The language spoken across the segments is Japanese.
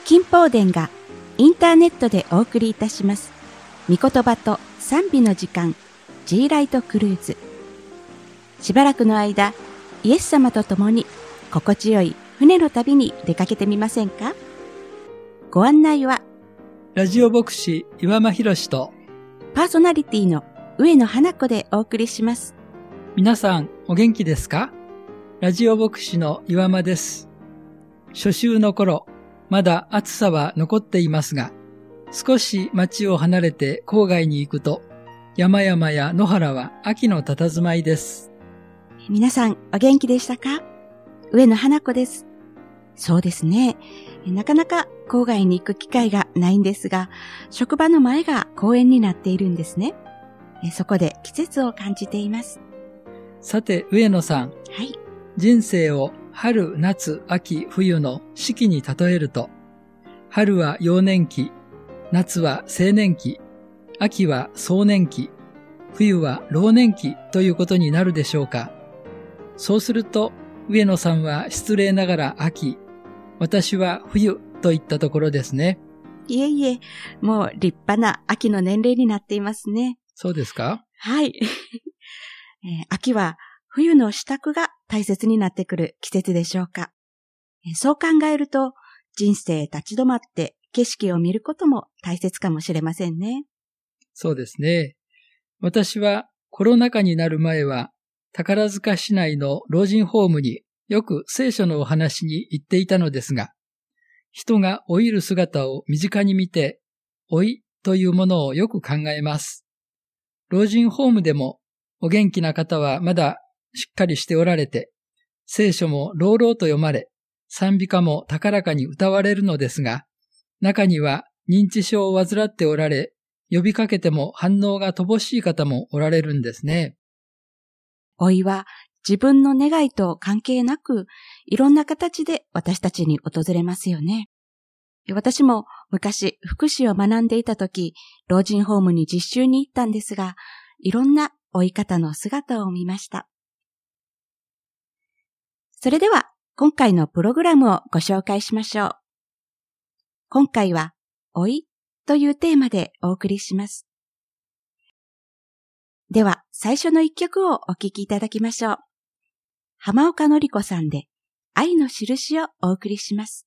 金宝殿がインターネットでお送りいたします御言葉と賛美の時間 G ライトクルーズ。しばらくの間イエス様と共に心地よい船の旅に出かけてみませんか？ご案内はラジオ牧師岩間博とパーソナリティの上野花子でお送りします。 皆さんお元気ですか？ラジオ牧師の岩間です。初秋の頃、まだ暑さは残っていますが、少し町を離れて郊外に行くと、山々や野原は秋の佇まいです。 皆さんお元気でしたか？上野花子です。そうですね。なかなか郊外に行く機会がないんですが、職場の前が公園になっているんですね。そこで季節を感じています。 さて上野さん。 はい。 人生を春、夏、秋、冬の四季に例えると、春は幼年期、夏は青年期、秋は壮年期、冬は老年期ということになるでしょうか。そうすると、上野さんは失礼ながら秋、私は冬といったところですね。 いえいえ、もう立派な秋の年齢になっていますね。 そうですか？ はい。秋は冬の支度が大切になってくる季節でしょうか。そう考えると、人生立ち止まって景色を見ることも大切かもしれませんね。 そうですね。私はコロナ禍になる前は、宝塚市内の老人ホームによく聖書のお話に行っていたのですが、人が老いる姿を身近に見て、老いというものをよく考えます。老人ホームでもお元気な方はまだしっかりしておられて、聖書も朗々と読まれ、賛美歌も高らかに歌われるのですが、中には認知症を患っておられ、呼びかけても反応が乏しい方もおられるんですね。 老いは自分の願いと関係なく、いろんな形で私たちに訪れますよね。私も昔福祉を学んでいたとき、老人ホームに実習に行ったんですが、いろんな老い方の姿を見ました。それでは今回のプログラムをご紹介しましょう。今回は老いというテーマでお送りします。では最初の一曲をお聴きいただきましょう。浜岡のり子さんで愛の印をお送りします。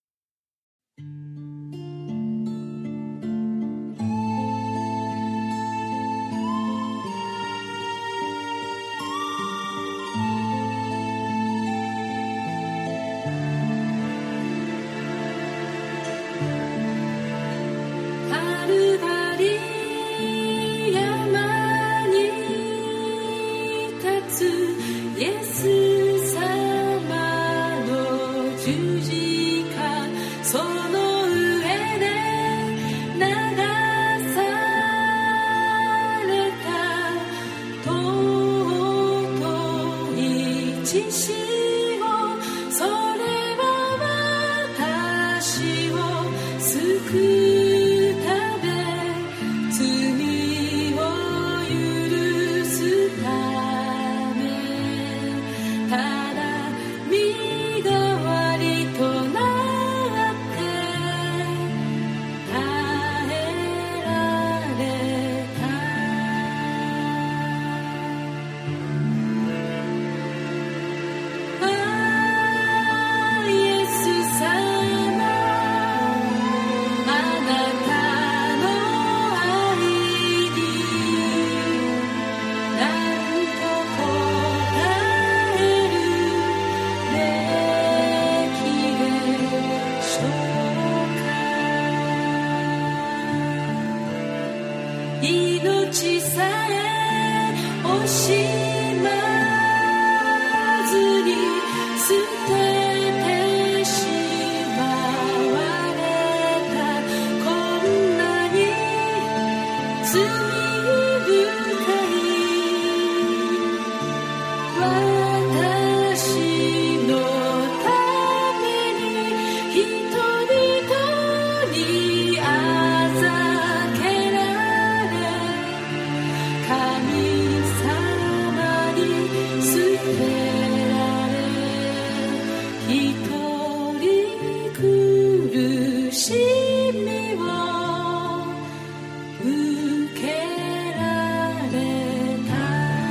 神様しみを受けられた。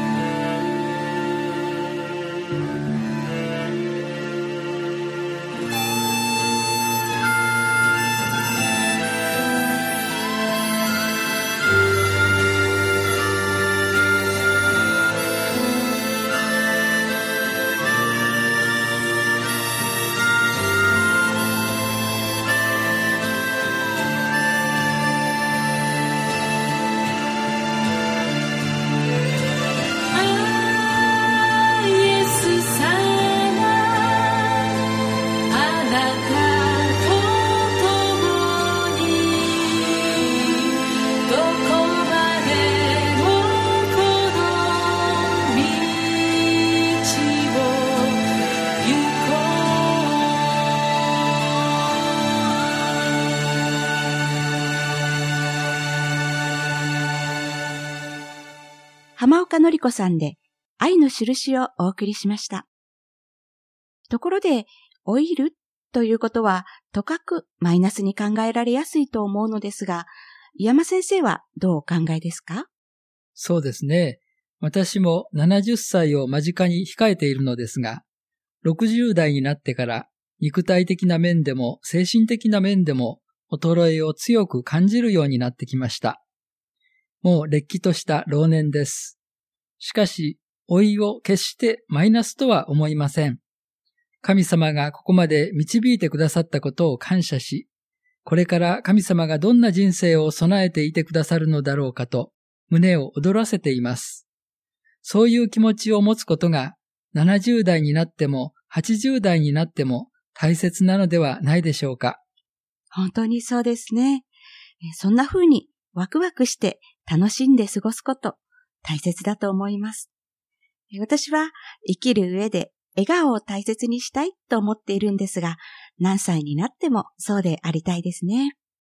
浜岡のり子さんで愛の印をお送りしました。ところで、老いるということは、とかくマイナスに考えられやすいと思うのですが、井山先生はどうお考えですか？ そうですね。私も70歳を間近に控えているのですが、60代になってから肉体的な面でも精神的な面でも衰えを強く感じるようになってきました。もうれっきとした老年です。しかし、老いを決してマイナスとは思いません。神様がここまで導いてくださったことを感謝し、これから神様がどんな人生を備えていてくださるのだろうかと胸を躍らせています。そういう気持ちを持つことが70代になっても80代になっても大切なのではないでしょうか。 本当にそうですね。そんな風にワクワクして楽しんで過ごすこと大切だと思います。私は生きる上で笑顔を大切にしたいと思っているんですが、何歳になってもそうでありたいですね。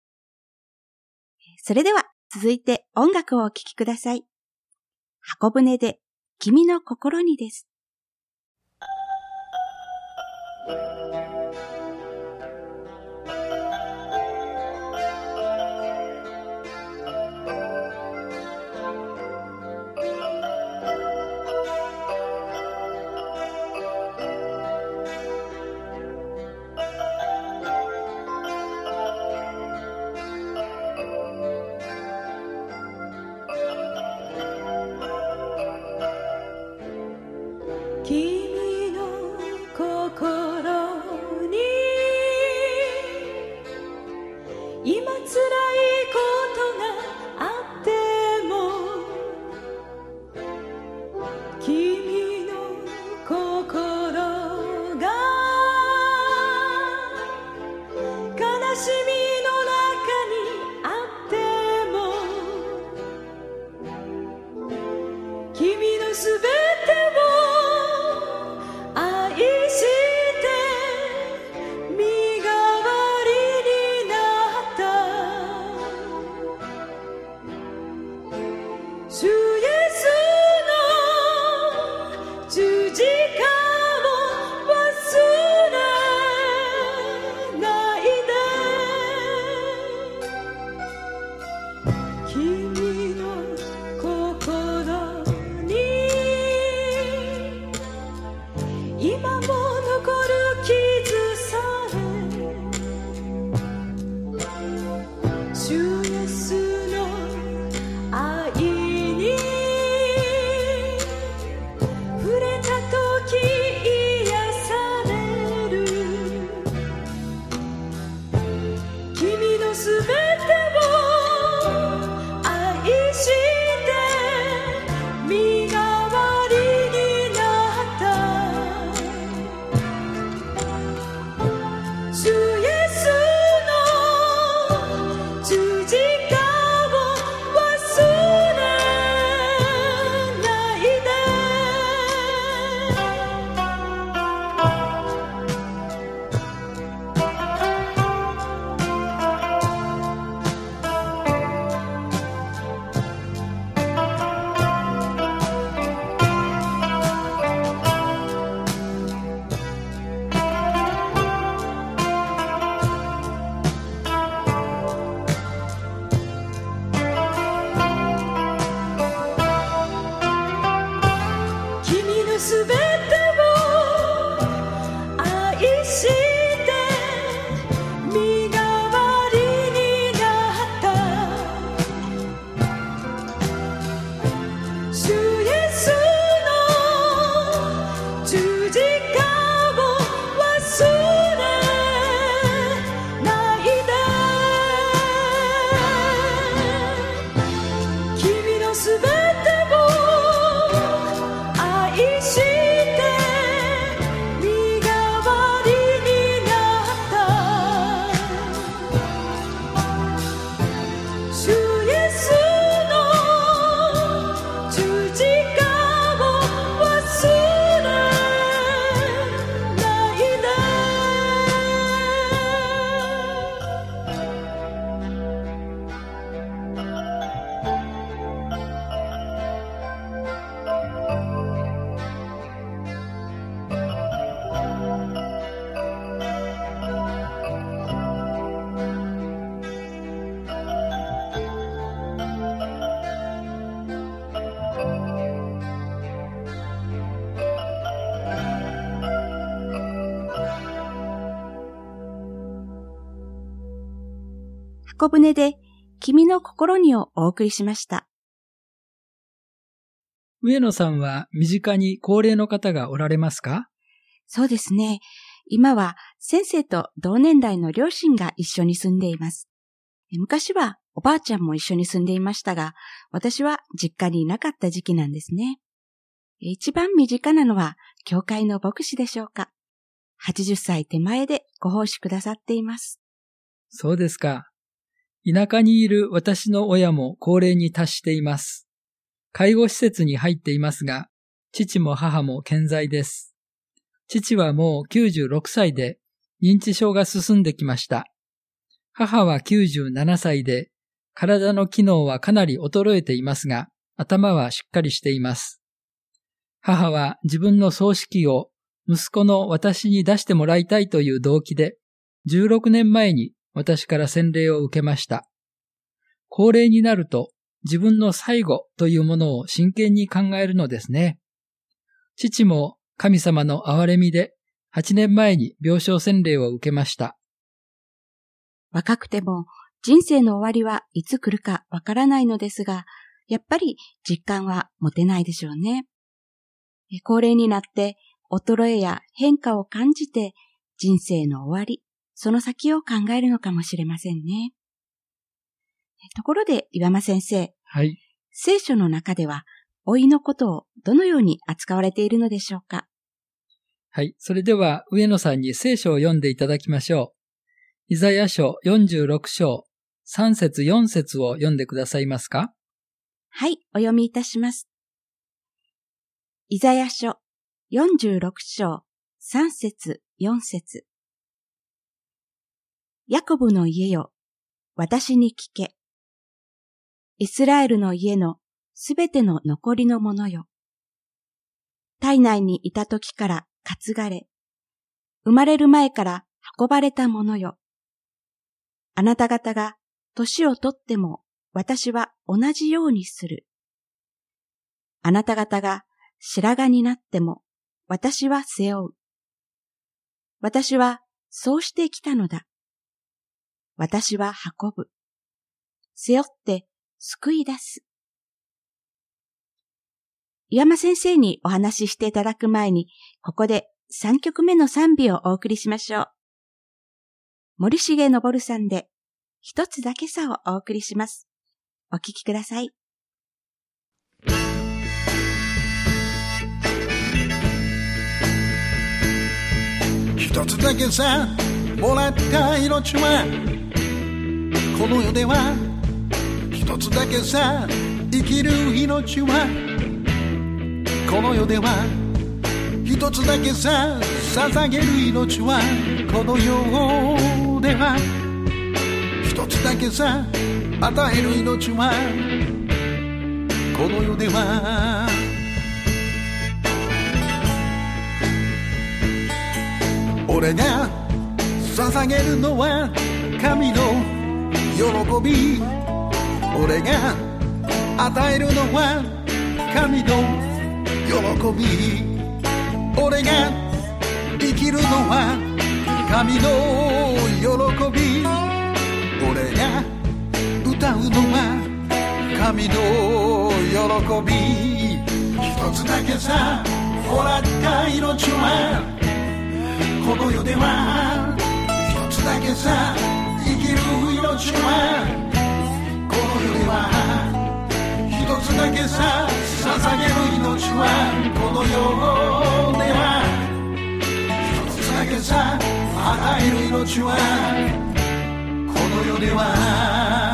それでは続いて音楽をお聴きください。箱舟で君の心にです。 君の心に今辛いことがあっても君の心が悲しみの中にあっても君のすべて愛して身代わりになった主イエスの十字架を忘れないで箱舟で君の心にをお送りしました。 上野さんは身近に高齢の方がおられますか？ そうですね。今は先生と同年代の両親が一緒に住んでいます。昔はおばあちゃんも一緒に住んでいましたが、私は実家にいなかった時期なんですね。一番身近なのは教会の牧師でしょうか。80歳手前でご奉仕くださっています。 そうですか。田舎にいる私の親も高齢に達しています。介護施設に入っていますが、父も母も健在です。父はもう96歳で認知症が進んできました。母は97歳で、体の機能はかなり衰えていますが、頭はしっかりしています。母は自分の葬式を息子の私に出してもらいたいという動機で、16年前に私から洗礼を受けました。高齢になると自分の最後というものを真剣に考えるのですね。父も神様の憐れみで8年前に病床洗礼を受けました。 若くても人生の終わりはいつ来るかわからないのですが、やっぱり実感は持てないでしょうね。高齢になって衰えや変化を感じて人生の終わり、その先を考えるのかもしれませんね。ところで岩間先生、 はい。 聖書の中では老いのことをどのように扱われているのでしょうか。 はい。それでは上野さんに聖書を読んでいただきましょう。イザヤ書46章3節4節を読んでくださいますか？ はい、お読みいたします。イザヤ書46章3節4節。ヤコブの家よ、私に聞け。イスラエルの家のすべての残りのものよ。体内にいた時から担がれ、生まれる前から運ばれたものよ。あなた方が年をとっても私は同じようにする。あなた方が白髪になっても私は背負う。私はそうしてきたのだ。私は運ぶ。背負って救い出す。岩間先生にお話ししていただく前に、ここで3曲目の賛美をお送りしましょう。森重昇さんで、一つだけさをお送りします。お聴きください。 一つだけさ、もらった命は、この世では、一つだけさ、生きる命は、この世では一つだけさ、捧げる命はこの世では一つだけさ、与える命はこの世では俺が捧げるのは神の喜び、俺が与えるのは神の喜び、俺が生きるのは神の喜び、俺が歌うのは神の喜び。一つだけさ、もらった命はこの世では一つだけさ、生きる命はこの世では一つだけさ、捧げる命はこの世では一つだけさ、与える命はこの世では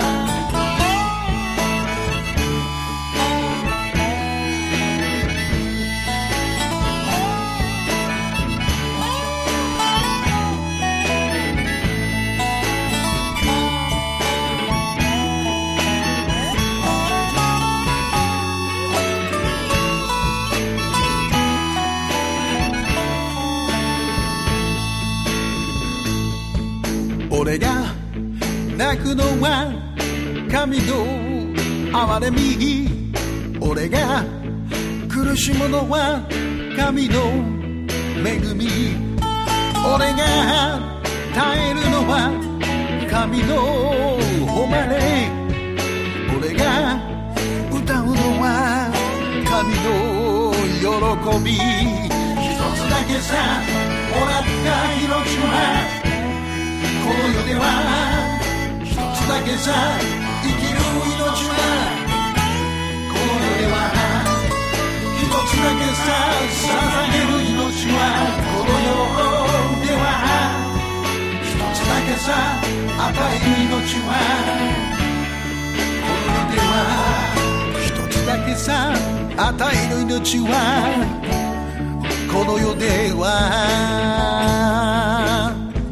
俺が泣くのは神の憐れみ、俺が苦しむのは神の恵み、俺が耐えるのは神のび一つだけさもらった命はこの世では一つだけさ生きる命はこの世では一つだけさ捧げる命はこの世では一つだけさ与える命はこの世では一つだけさ与える命はこの世では。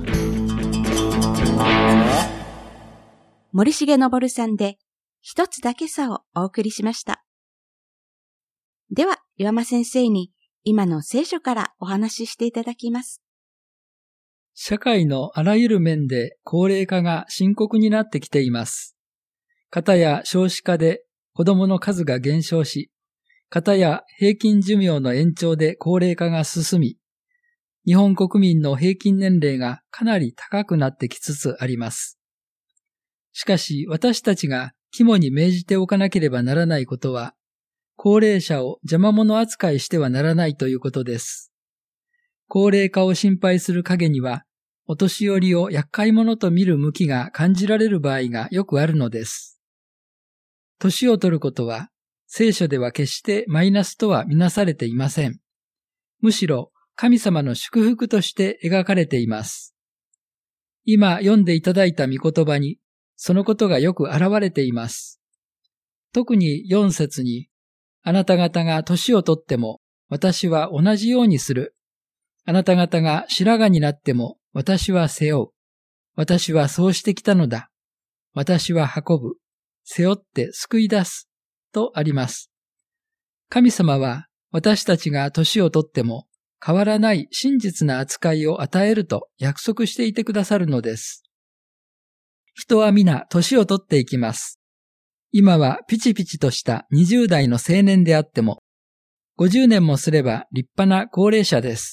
森重昇さんで一つだけさをお送りしました。では、岩間先生に今の聖書からお話ししていただきます。 社会のあらゆる面で高齢化が深刻になってきています。片や少子化で子供の数が減少し、片や平均寿命の延長で高齢化が進み、日本国民の平均年齢がかなり高くなってきつつあります。しかし私たちが肝に銘じておかなければならないことは、高齢者を邪魔者扱いしてはならないということです。高齢化を心配する陰には、お年寄りを厄介者と見る向きが感じられる場合がよくあるのです。年を取ることは、聖書では決してマイナスとはみなされていません。むしろ神様の祝福として描かれています。今読んでいただいた御言葉に、そのことがよく現れています。特に4節に、あなた方が年を取っても私は同じようにする。あなた方が白髪になっても私は背負う。私はそうしてきたのだ。私は運ぶ。背負って救い出す。とあります。神様は私たちが年を取っても変わらない真実な扱いを与えると約束していてくださるのです。人は皆年を取っていきます。今はピチピチとした20代の青年であっても、50年もすれば立派な高齢者です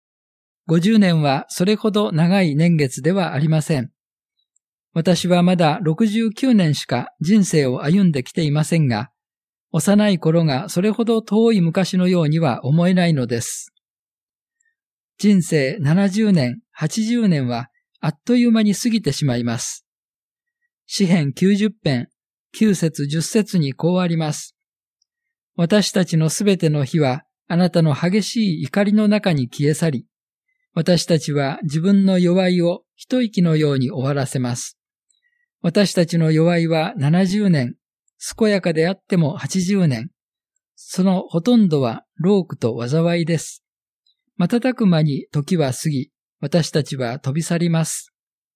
。50年はそれほど長い年月ではありません。私はまだ69年しか人生を歩んできていませんが、幼い頃がそれほど遠い昔のようには思えないのです。人生70年、80年はあっという間に過ぎてしまいます。詩編90編、9節10節にこうあります。私たちのすべての日はあなたの激しい怒りの中に消え去り、私たちは自分の弱いを一息のように終わらせます。私たちの弱いは70年、健やかであっても80年。そのほとんどは労苦と災いです。瞬く間に時は過ぎ、私たちは飛び去ります。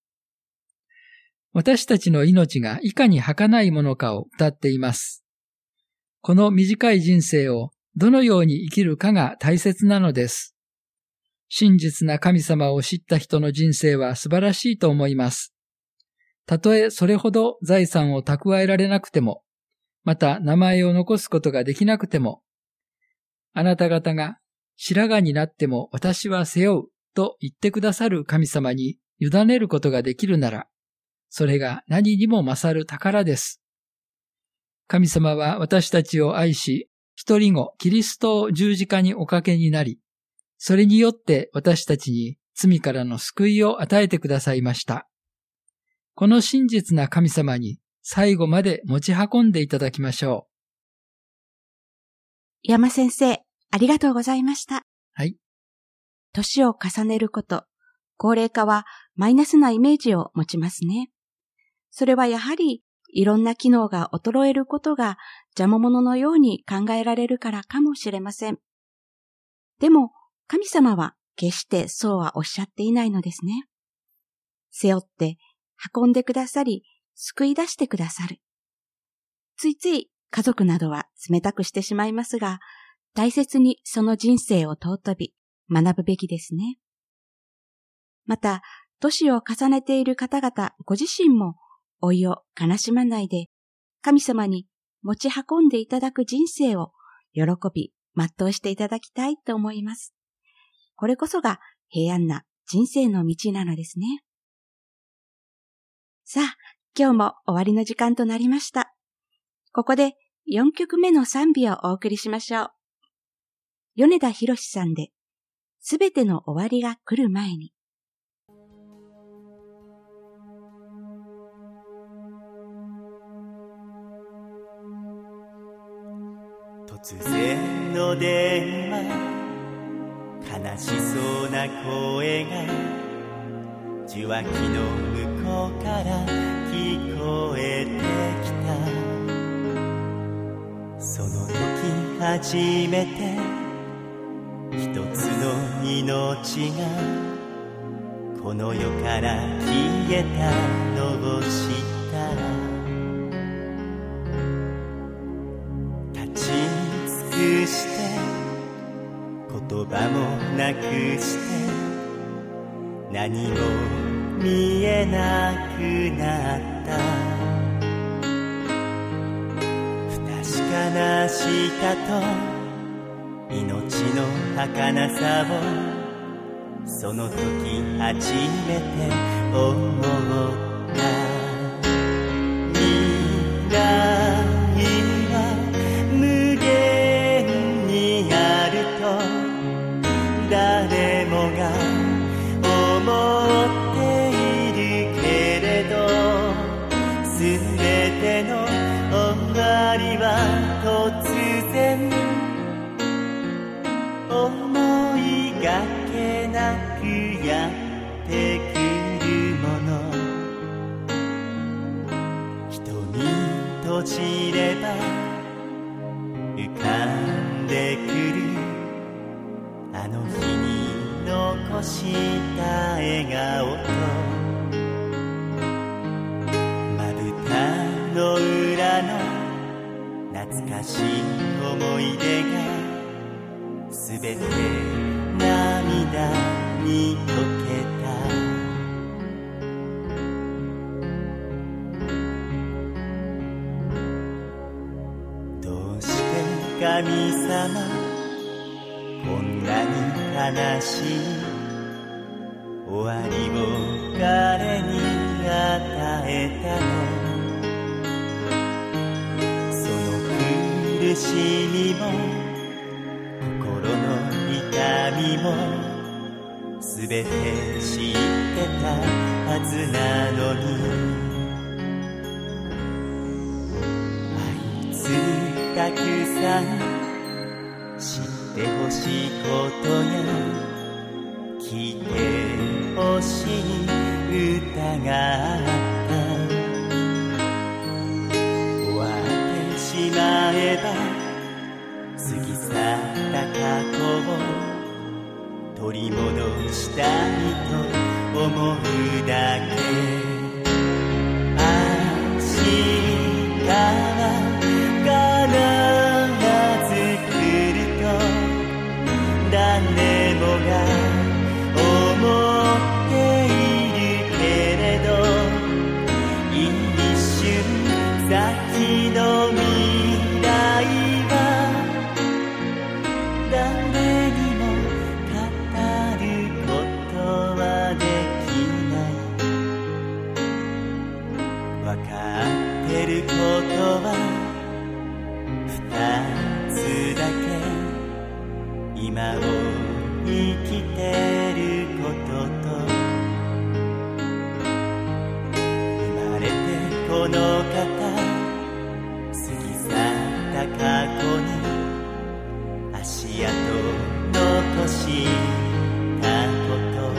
私たちの命がいかに儚いものかを歌っています。この短い人生をどのように生きるかが大切なのです。真実な神様を知った人の人生は素晴らしいと思います。たとえそれほど財産を蓄えられなくても、また名前を残すことができなくても、あなた方が白髪になっても私は背負うと言ってくださる神様に委ねることができるなら、それが何にも勝る宝です。神様は私たちを愛し、一人子キリストを十字架におかけになり、それによって私たちに罪からの救いを与えてくださいました。この真実な神様に最後まで持ち運んでいただきましょう。 山先生、ありがとうございました。 はい。 年を重ねること、高齢化はマイナスなイメージを持ちますね。それはやはりいろんな機能が衰えることが邪魔者のように考えられるからかもしれません。でも神様は決してそうはおっしゃっていないのですね。背負って運んでくださり、救い出してくださる。ついつい家族などは冷たくしてしまいますが、大切にその人生を尊び学ぶべきですね。また、年を重ねている方々ご自身も老いを悲しまないで、神様に持ち運んでいただく人生を喜び全うしていただきたいと思います。これこそが平安な人生の道なのですね。さあ、今日も終わりの時間となりました。ここで4曲目の賛美をお送りしましょう。 米田博さんで、すべての終わりが来る前に。 突然の電話、悲しそうな声が受話器の向こうから聞こえてきた。その時初めて一つの命がこの世から消えたのを知った。立ち尽くして言葉もなくして何も見えなくなった。不確かな明日と命の儚さをその時初めて思った。未来は無限にあると誰もが思っているけれど、すべての終わりは突然思いがけなくやってくるもの。瞳閉じれば浮かんでくるあの日に残した笑顔とまぶたの裏の懐かしい思い出がすべて涙に溶けた。どうして神様こんなに悲しい終わりを彼に与えたの。その苦しみも心の痛みもすべて知ってたはずなのに、あいつたくさん知ってほしいことや聞いてほしい歌があった。終わってしまえば過ぎ去った過去を取り戻したいと思うだけ。明日は誰もが思っているけれど、一瞬先の未来は誰にも語ることはできない。わかってることは二つだけ。今を生きてることと、生まれてこの方過ぎ去った過去に足跡残したこと。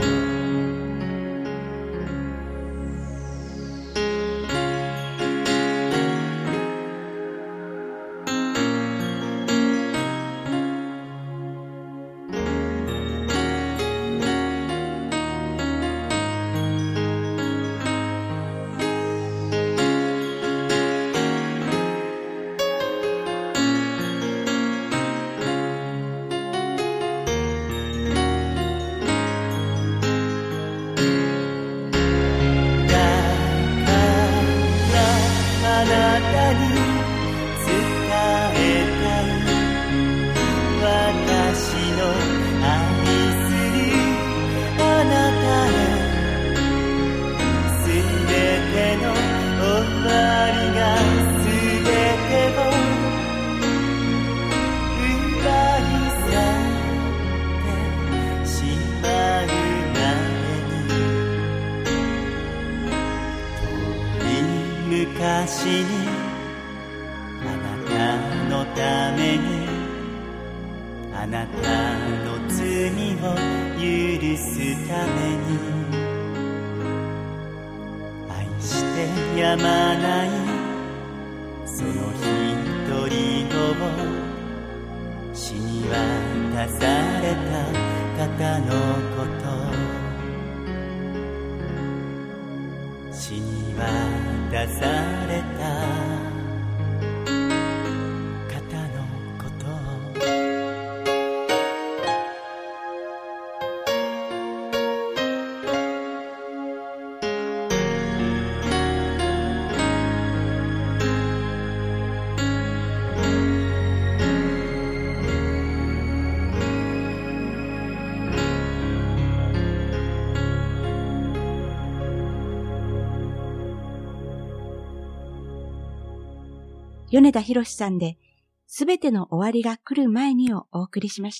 奪い去昔にあなたのためにあなたの罪を許すために愛してやまないその一人子を死に渡された方のこと死に渡された方のこと米田博さんで、すべての終わりが来る前にをお送りしました。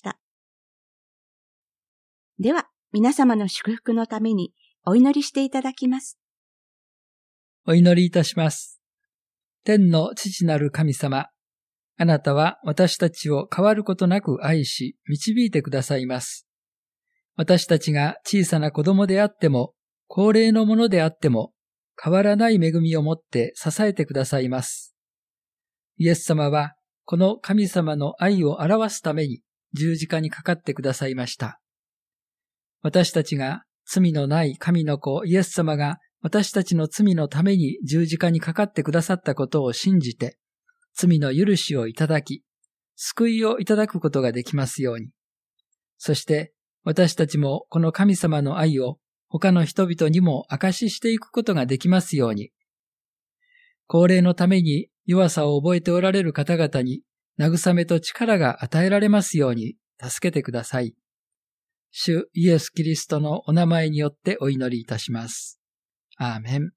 では、皆様の祝福のためにお祈りしていただきます。 お祈りいたします。天の父なる神様、あなたは私たちを変わることなく愛し、導いてくださいます。私たちが小さな子供であっても、高齢のものであっても、変わらない恵みをもって支えてくださいます。イエス様は、この神様の愛を表すために十字架にかかってくださいました。私たちが罪のない神の子イエス様が私たちの罪のために十字架にかかってくださったことを信じて、罪の許しをいただき、救いをいただくことができますように。そして私たちもこの神様の愛を他の人々にも証ししていくことができますように。高齢のために弱さを覚えておられる方々に慰めと力が与えられますように助けてください。主イエス・キリストのお名前によってお祈りいたします。アーメン。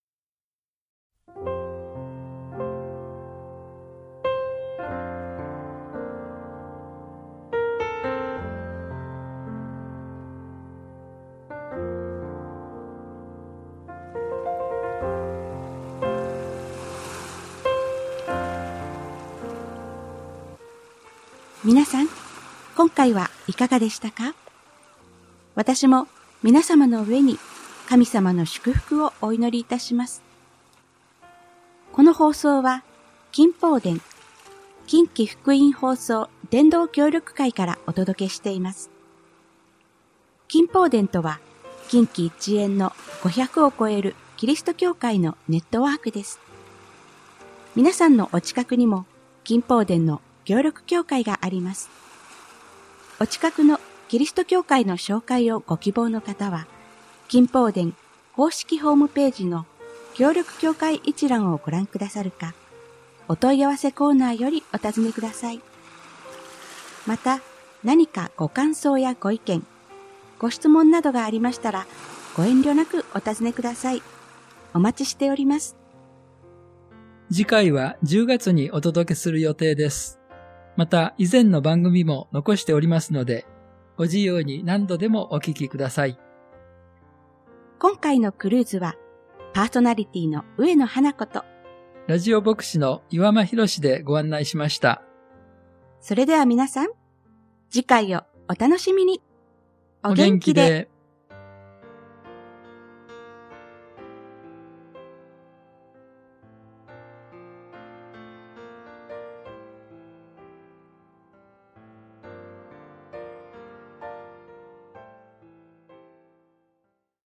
皆さん、今回はいかがでしたか？私も皆様の上に神様の祝福をお祈りいたします。この放送は、近方伝、近畿福音放送伝道協力会からお届けしています。近方伝とは、近畿一円の500を超えるキリスト教会のネットワークです。皆さんのお近くにも、近方伝の協力教会があります。お近くのキリスト教会の紹介をご希望の方は、近方伝公式ホームページの協力教会一覧をご覧くださるか、お問い合わせコーナーよりお尋ねください。また、何かご感想やご意見、ご質問などがありましたら、ご遠慮なくお尋ねください。お待ちしております。 次回は10月にお届けする予定です。また以前の番組も残しておりますので、ご自由に何度でもお聞きください。 今回のクルーズは、パーソナリティの上野花子と、 ラジオ牧師の岩間博でご案内しました。 それでは皆さん、次回をお楽しみに。 お元気で。